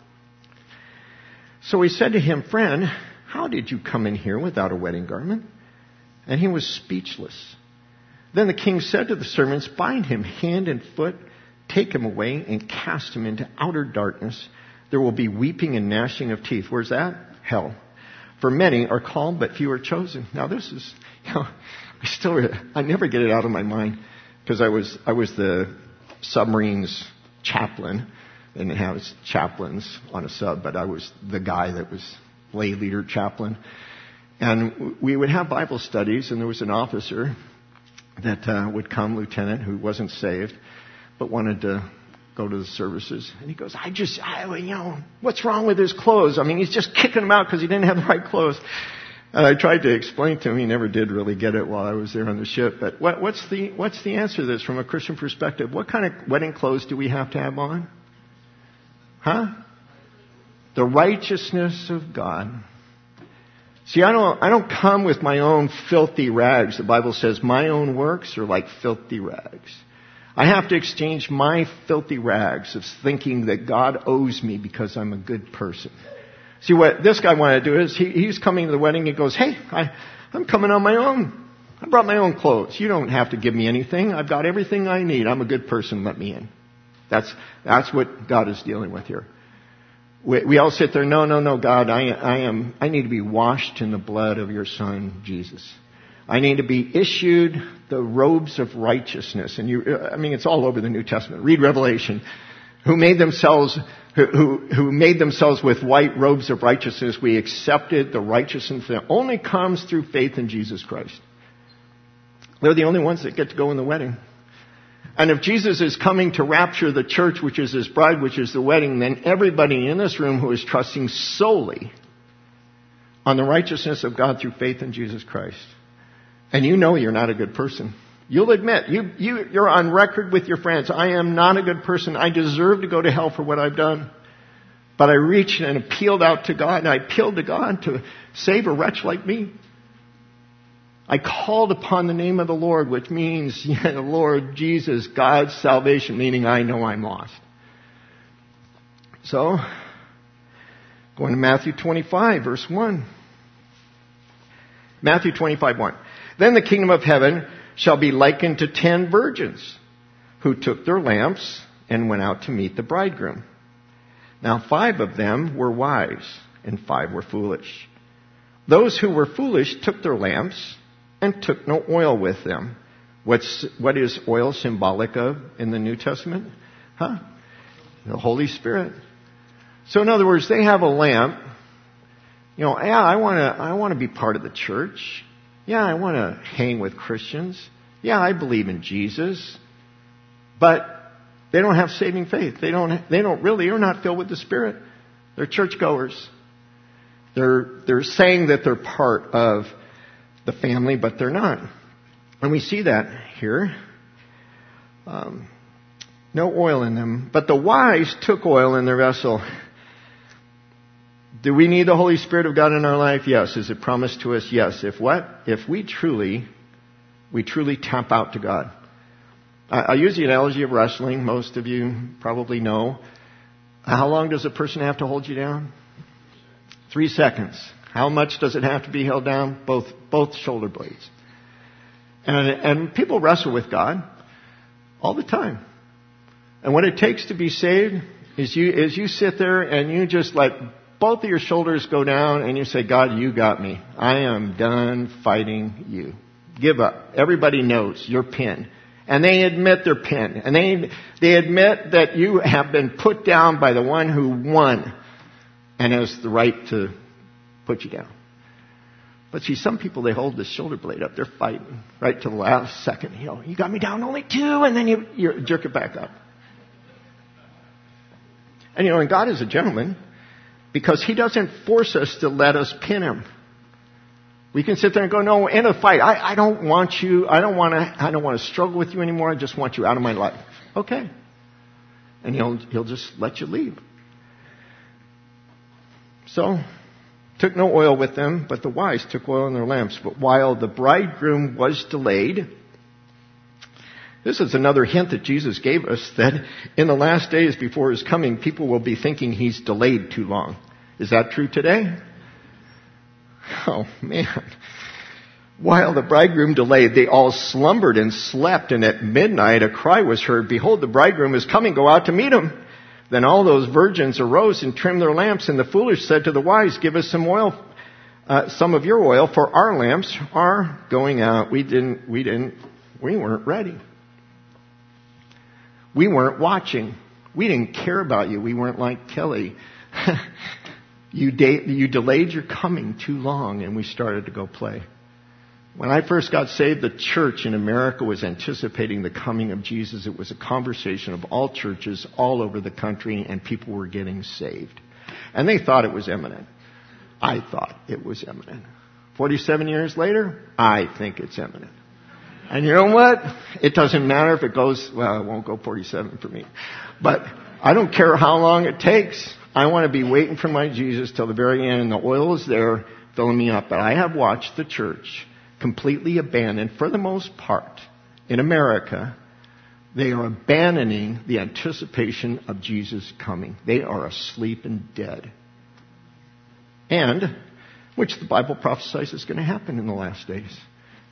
So he said to him, friend, how did you come in here without a wedding garment? And he was speechless. Then the king said to the servants, bind him hand and foot, take him away, and cast him into outer darkness. There will be weeping and gnashing of teeth. Where's that? Hell. For many are called, but few are chosen. Now this is, I never get it out of my mind, because I was the submarine's chaplain. They didn't have chaplains on a sub, but I was the guy that was lay leader chaplain. And we would have Bible studies, and there was an officer that would come, lieutenant, who wasn't saved, but wanted to go to the services. And he goes, what's wrong with his clothes? I mean, he's just kicking them out because he didn't have the right clothes. And I tried to explain to him. He never did really get it while I was there on the ship. But what's the answer to this from a Christian perspective? What kind of wedding clothes do we have to have on? Huh? The righteousness of God. See, I don't come with my own filthy rags. The Bible says my own works are like filthy rags. I have to exchange my filthy rags of thinking that God owes me because I'm a good person. See, what this guy wanted to do is he's coming to the wedding. He goes, hey, I'm coming on my own. I brought my own clothes. You don't have to give me anything. I've got everything I need. I'm a good person. Let me in. That's what God is dealing with here. We all sit there, no, God, I need to be washed in the blood of your Son, Jesus. I need to be issued the robes of righteousness. And it's all over the New Testament. Read Revelation. Who made themselves with white robes of righteousness. We accepted the righteousness that only comes through faith in Jesus Christ. They're the only ones that get to go in the wedding. And if Jesus is coming to rapture the church, which is his bride, which is the wedding, then everybody in this room who is trusting solely on the righteousness of God through faith in Jesus Christ. And you know you're not a good person. You'll admit, you're on record with your friends. I am not a good person. I deserve to go to hell for what I've done. But I reached and appealed out to God, and I appealed to God to save a wretch like me. I called upon the name of the Lord, which means, Lord Jesus, God's salvation, meaning I know I'm lost. So, going to Matthew 25, verse 1. Matthew 25, 1. Then the kingdom of heaven shall be likened to 10 virgins who took their lamps and went out to meet the bridegroom. Now 5 of them were wise and 5 were foolish. Those who were foolish took their lamps and took no oil with them. What is oil symbolic of in the New Testament? The Holy Spirit. So in other words, they have a lamp. I want to be part of the church. Yeah, I want to hang with Christians. Yeah, I believe in Jesus. But they don't have saving faith. They are not filled with the Spirit. They're churchgoers. They're saying that they're part of the family, but they're not. And we see that here. No oil in them. But the wise took oil in their vessel. Do we need the Holy Spirit of God in our life? Yes. Is it promised to us? Yes. If we truly tap out to God. I use the analogy of wrestling. Most of you probably know. How long does a person have to hold you down? 3 seconds. How much does it have to be held down? Both shoulder blades. And people wrestle with God all the time. And what it takes to be saved is you sit there and you just let both of your shoulders go down and you say, God, you got me. I am done fighting you. Give up. Everybody knows you're pinned. And they admit they're pinned. And they admit that you have been put down by the one who won and has the right to put you down. But see, some people, they hold the shoulder blade up. They're fighting right to the last second. You got me down only 2, and then you jerk it back up. And and God is a gentleman because he doesn't force us to let us pin him. We can sit there and go, no, end of the fight. I don't want you. I don't want to struggle with you anymore. I just want you out of my life. Okay. And he'll just let you leave. So, took no oil with them, but the wise took oil in their lamps. But while the bridegroom was delayed, this is another hint that Jesus gave us that in the last days before his coming, people will be thinking he's delayed too long. Is that true today? Oh, man. While the bridegroom delayed, they all slumbered and slept, and at midnight a cry was heard, behold, the bridegroom is coming, go out to meet him. Then all those virgins arose and trimmed their lamps, and the foolish said to the wise, give us some oil, some of your oil, for our lamps are going out. We weren't ready. We weren't watching. We didn't care about you. We weren't like Kelly. You delayed your coming too long, and we started to go play. When I first got saved, the church in America was anticipating the coming of Jesus. It was a conversation of all churches all over the country, and people were getting saved. And they thought it was imminent. I thought it was imminent. 47 years later, I think it's imminent. And you know what? It doesn't matter if it goes, well, it won't go 47 for me. But I don't care how long it takes. I want to be waiting for my Jesus till the very end, and the oil is there filling me up. But I have watched the church completely abandoned, for the most part, in America. They are abandoning the anticipation of Jesus coming. They are asleep and dead. And, which the Bible prophesies is going to happen in the last days.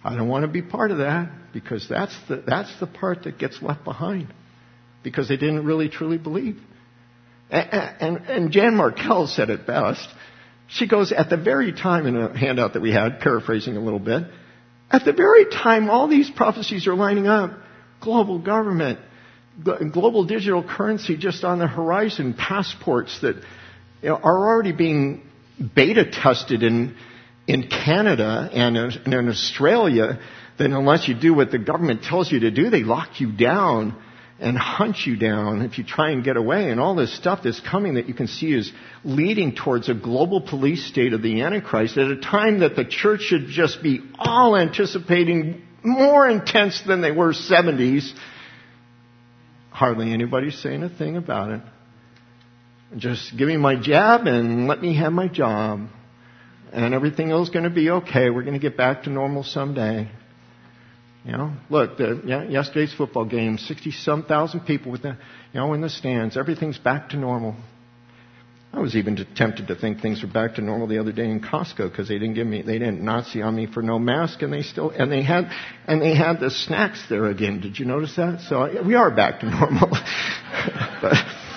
I don't want to be part of that, because that's the part that gets left behind, because they didn't really truly believe. And Jan Markell said it best. She goes, at the very time, in a handout that we had, paraphrasing a little bit, at the very time all these prophecies are lining up, global government, global digital currency just on the horizon, passports that are already being beta tested in Canada and in Australia, then unless you do what the government tells you to do, they lock you down and hunt you down if you try and get away. And all this stuff that's coming that you can see is leading towards a global police state of the Antichrist at a time that the church should just be all anticipating more intense than they were 70s. Hardly anybody's saying a thing about it. Just give me my jab and let me have my job. And everything else is going to be okay. We're going to get back to normal someday. Look, yesterday's football game, 60-some thousand people with in the stands. Everything's back to normal. I was even tempted to think things were back to normal the other day in Costco, because they didn't Nazi on me for no mask, and they had the snacks there again. Did you notice that? So we are back to normal. But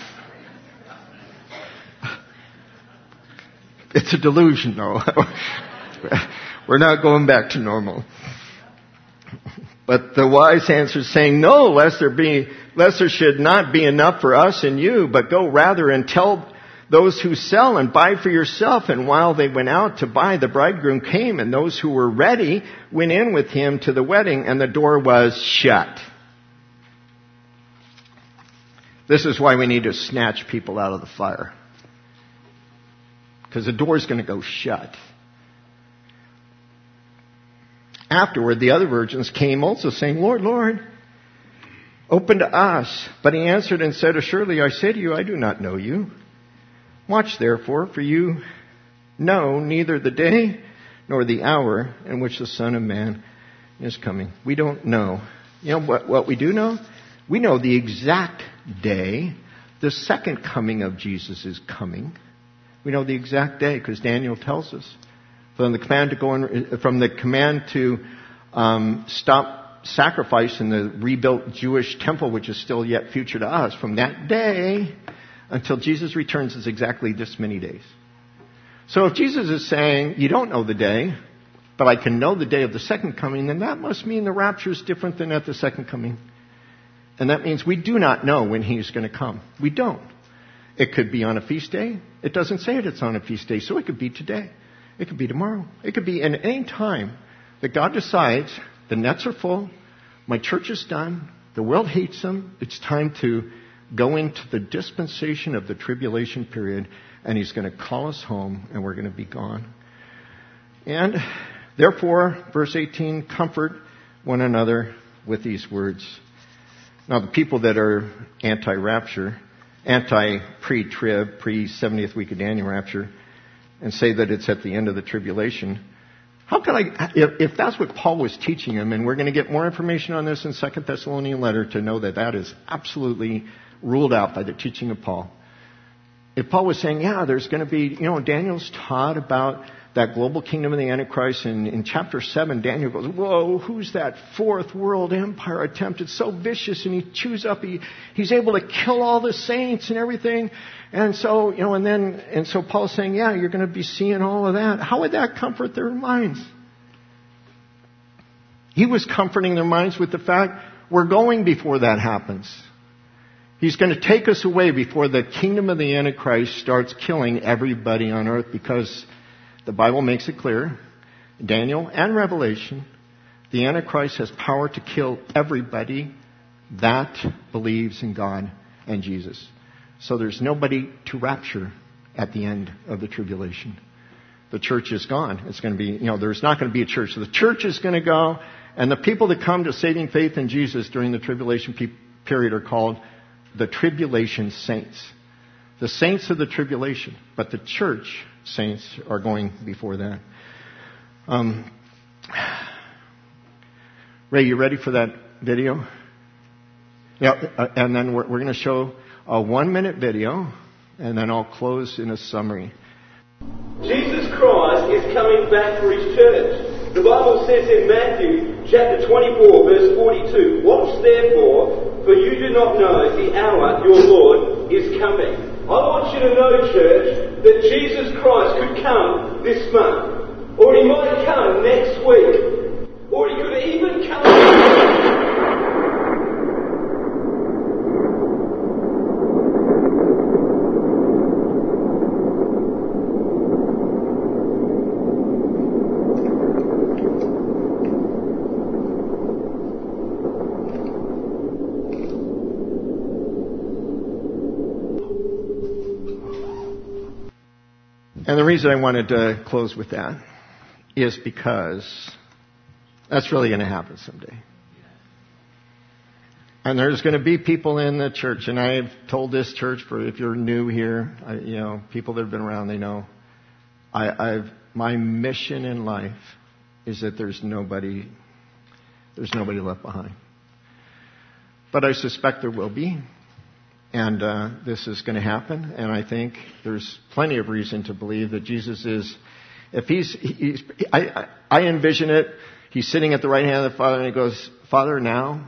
it's a delusion, though. We're not going back to normal. But the wise answer is saying, no, lest there should not be enough for us and you, but go rather and tell those who sell and buy for yourself. And while they went out to buy, the bridegroom came, and those who were ready went in with him to the wedding, and the door was shut. This is why we need to snatch people out of the fire, because the door's going to go shut. Afterward, the other virgins came also, saying, Lord, Lord, open to us. But he answered and said, Assuredly, I say to you, I do not know you. Watch therefore, for you know neither the day nor the hour in which the Son of Man is coming. We don't know. You know what we do know? We know the exact day the second coming of Jesus is coming. We know the exact day, because Daniel tells us. From the command to stop sacrifice in the rebuilt Jewish temple, which is still yet future to us, from that day until Jesus returns is exactly this many days. So if Jesus is saying, you don't know the day, but I can know the day of the second coming, then that must mean the rapture is different than at the second coming. And that means we do not know when he's going to come. We don't. It could be on a feast day. It doesn't say it's on a feast day, so it could be today. It could be tomorrow. It could be in any time that God decides the nets are full, my church is done, the world hates them, it's time to go into the dispensation of the tribulation period, and he's going to call us home, and we're going to be gone. And therefore, verse 18, comfort one another with these words. Now, the people that are anti-rapture, anti-pre-trib, pre-70th week of Daniel rapture, and say that it's at the end of the tribulation. How can if that's what Paul was teaching them, and we're going to get more information on this in 2 Thessalonian letter to know that that is absolutely ruled out by the teaching of Paul. If Paul was saying, there's going to be, Daniel's taught about that global kingdom of the Antichrist, and in chapter 7, Daniel goes, whoa, who's that fourth world empire attempt? It's so vicious, and he chews up, he's able to kill all the saints and everything. And so, and so Paul's saying, you're going to be seeing all of that. How would that comfort their minds? He was comforting their minds with the fact, we're going before that happens. He's going to take us away before the kingdom of the Antichrist starts killing everybody on earth, because the Bible makes it clear, Daniel and Revelation, the Antichrist has power to kill everybody that believes in God and Jesus. So there's nobody to rapture at the end of the tribulation. The church is gone. It's going to be, there's not going to be a church. So the church is going to go, and the people that come to saving faith in Jesus during the tribulation period are called the tribulation saints. The saints of the tribulation. But the church saints are going before that. Ray, you ready for that video? Yeah, and then we're going to show a 1-minute video, and then I'll close in a summary. Jesus Christ is coming back for his church. The Bible says in Matthew chapter 24 verse 42, "Watch therefore, for you do not know the hour your Lord is coming." I want you to know, church, that Jesus Christ could come this month, or he might come next week, or he could even come... And the reason I wanted to close with that is because that's really going to happen someday. And there's going to be people in the church, and I've told this church, for if you're new here, people that have been around, they know, my mission in life is that there's nobody left behind. But I suspect there will be. And this is going to happen, and I think there's plenty of reason to believe that Jesus is, I envision it, he's sitting at the right hand of the Father, and he goes, "Father, now?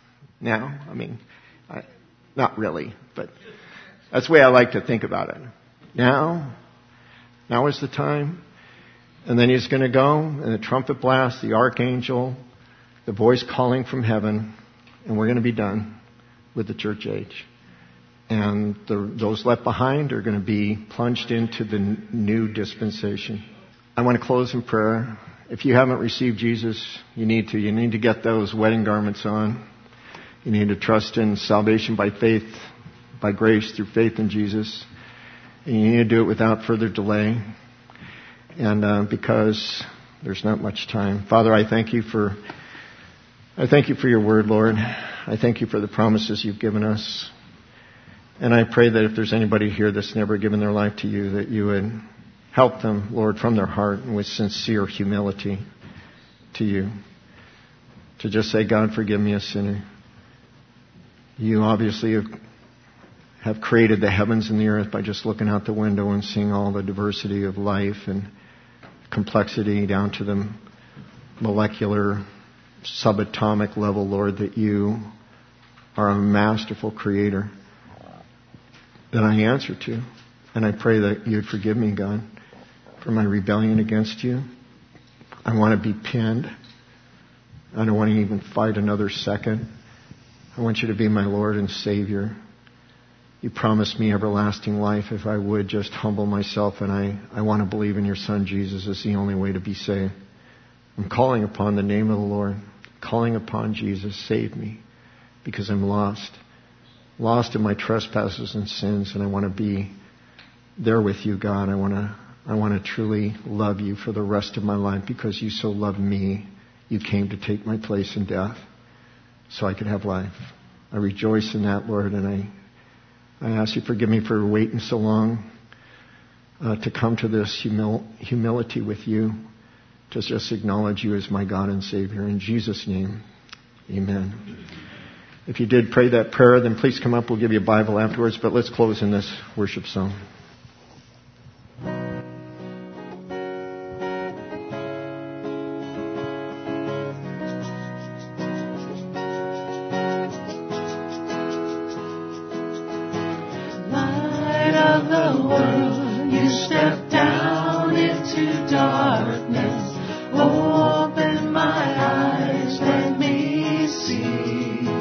I mean, not really, but that's the way I like to think about it. Now is the time." And then he's going to go, and the trumpet blast, the archangel, the voice calling from heaven, and we're going to be done with the church age. And those left behind are going to be plunged into the new dispensation. I want to close in prayer. If you haven't received Jesus, you need to. You need to get those wedding garments on. You need to trust in salvation by faith, by grace through faith in Jesus. And you need to do it without further delay. And because there's not much time. Father, I thank you for your word, Lord. I thank you for the promises you've given us. And I pray that if there's anybody here that's never given their life to you, that you would help them, Lord, from their heart and with sincere humility to you. To just say, "God, forgive me, a sinner." You obviously have created the heavens and the earth by just looking out the window and seeing all the diversity of life and complexity down to the molecular, subatomic level, Lord, that you are a masterful creator that I answer to. And I pray that you'd forgive me, God, for my rebellion against you. I want to be pinned. I don't want to even fight another second. I want you to be my Lord and Savior. You promised me everlasting life if I would just humble myself, and I want to believe in your Son Jesus as the only way to be saved. I'm calling upon the name of the Lord, calling upon Jesus, save me, because I'm lost in my trespasses and sins, and I want to be there with you, God. I want to truly love you for the rest of my life because you so loved me. You came to take my place in death so I could have life. I rejoice in that, Lord, and I ask you forgive me for waiting so long to come to this humility with you, to just acknowledge you as my God and Savior. In Jesus' name, amen. If you did pray that prayer, then please come up. We'll give you a Bible afterwards. But let's close in this worship song. Light of the world, you step down into darkness. Open my eyes, let me see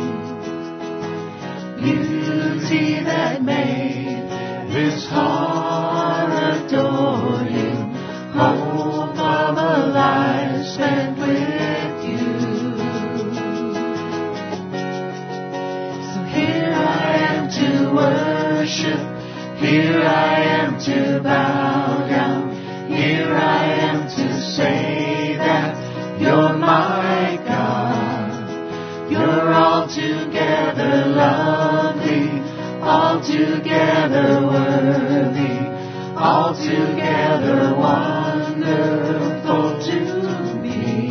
beauty that made this heart adore you. Hope of a life spent with you. So here I am to worship, here I am to bow down, here I am to say that you're my God. You're altogether lovely, altogether worthy, altogether wonderful to me.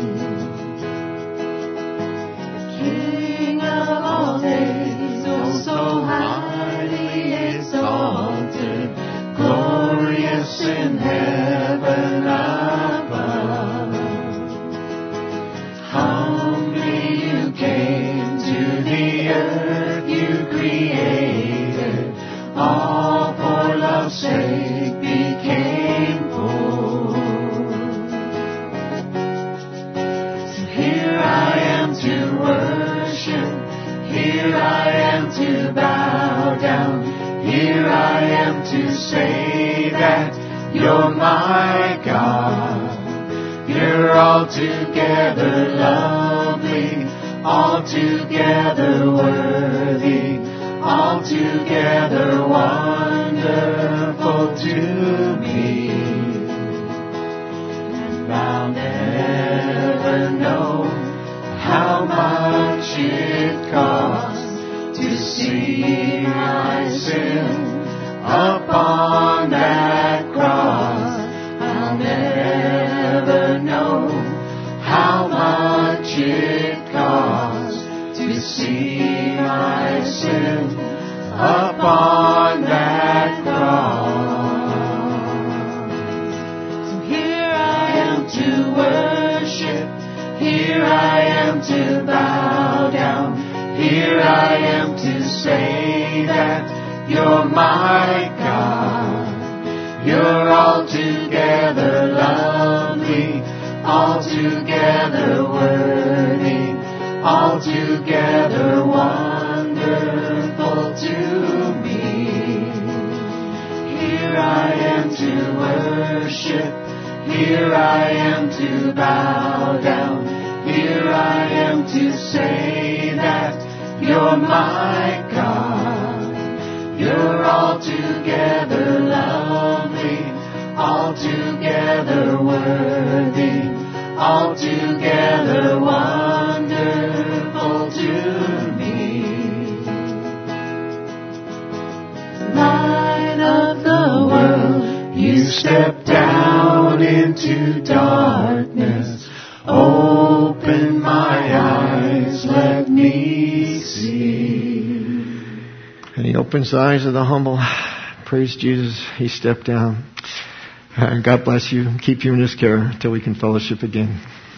King of all days, oh so highly exalted, glorious in heaven above. bow down. Here I am to say that you're my God. You're altogether lovely, altogether worthy, altogether wonderful to me. And I'll never know how much it costs to see my sin upon that cross. I'll never know how much it costs to see my sin upon that cross. So here I am to worship, here I am to bow down, here I am to say that you're my God. You're altogether lovely, altogether worthy, altogether wonderful to me. Here I am to worship, here I am to bow down, here I am to say that you're my God. You're altogether lovely, altogether worthy, altogether wonderful to me. Light of the world, you step down into darkness. Open my eyes, let me see. And He opens the eyes of the humble. Praise Jesus. He stepped down. God bless you. Keep you in His care until we can fellowship again.